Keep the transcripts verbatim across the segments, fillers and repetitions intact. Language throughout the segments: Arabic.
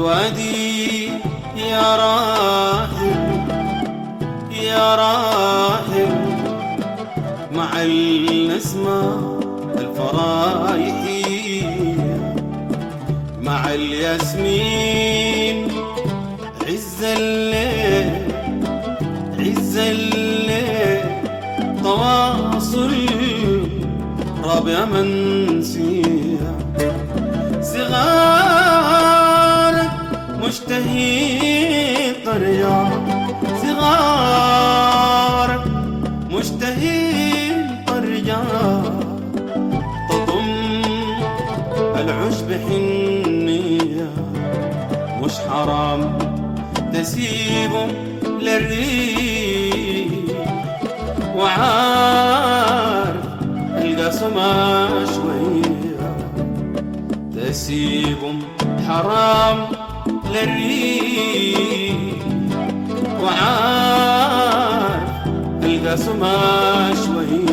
فؤادي يا راحل يا راحل مع النسمة الفرايحية، مع الياسمين عز الليل عز الليل، تواصل رابع منسية، صغارك مشتهي طريا، صغارك مشتهي طريا، تضم العشب حنية، مش حرام تسيبهم للريح، وعارف القسمة شوية تسيبهم حرام للريح، وعارف القسمة شوية.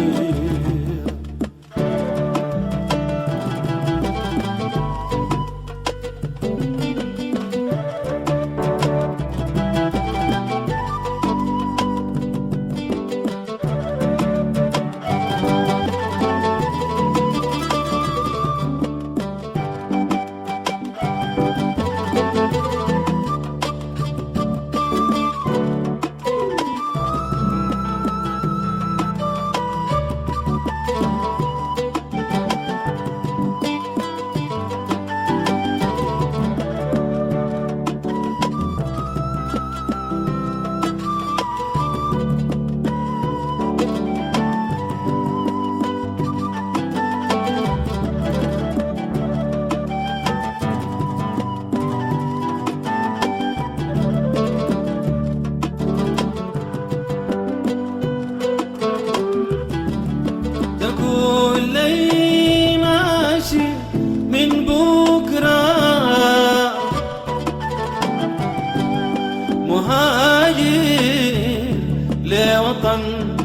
مهاجر لوطن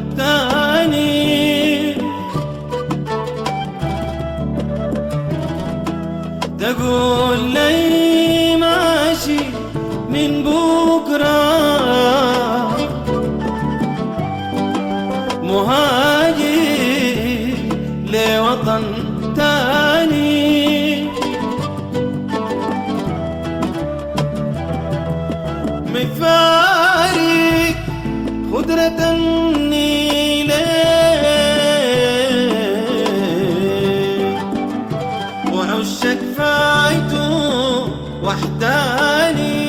تاني، تقول لي ماشي من بكرة، مهاجر لوطن تاني، مفارق خضرة النيل وعشك فايته وحداني،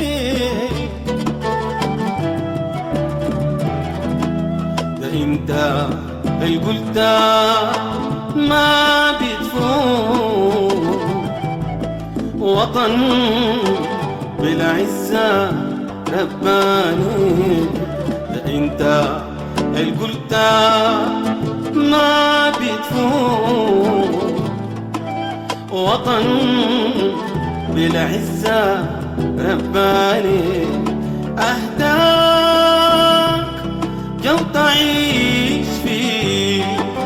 ده انت اللي قلت ما بتفوت وطن بالعزة رباني، ده انت اللي قلت ما بتفوت وطن بالعزة رباني، أهداك جو تعيش فيه،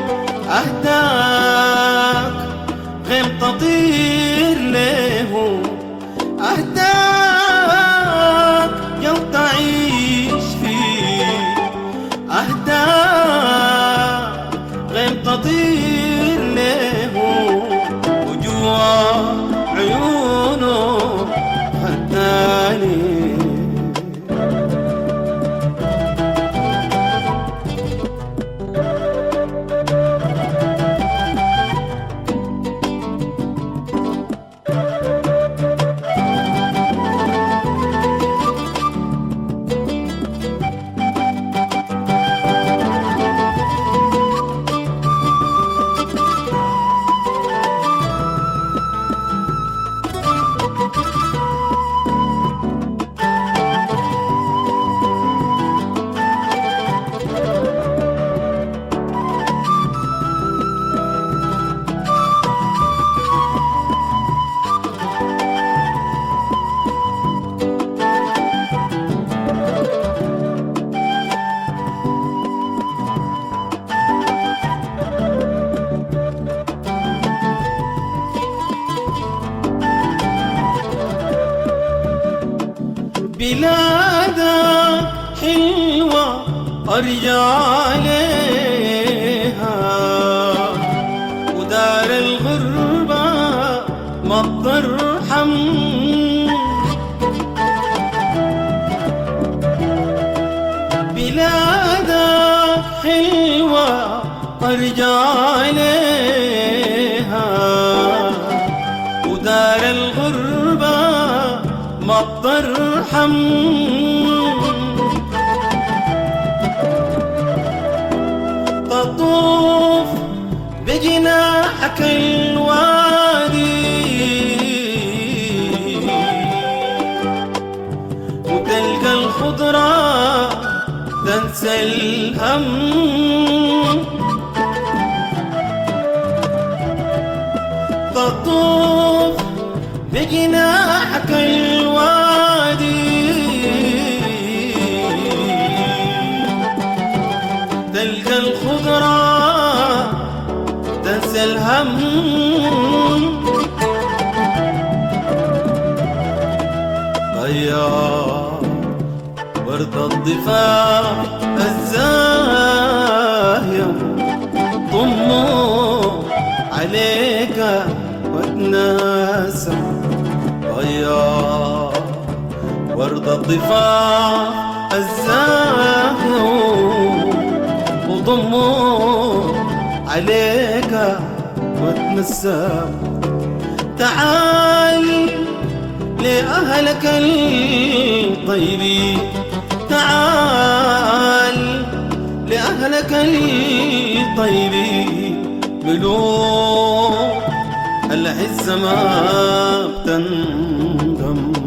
أهداك غيم تطير له، أهداك جو تعيش فيه، أهداك غيم تطير له، وجوا عيونه خداني. بلادك حلوة أرجع عليها، ودار الغربة ما بترحم. بلادك حلوة أرجع عليها، ودار الغربة ما بترحم. تطوف بجناحك الوادي، وتلقى الخضرة تنسى الهم. تطوف بجناحك الوادي، تلقى الخضرة تنسى الهم. طيار ورد الضفاف الزاهية، ضموا عليك واتناسى. طيار ورد الضفاف الزاهية، وضموا عليك واتنسى. تعال لأهلك الطيبين، تعال لأهلك الطيبين، ملوك العز ما بتندم.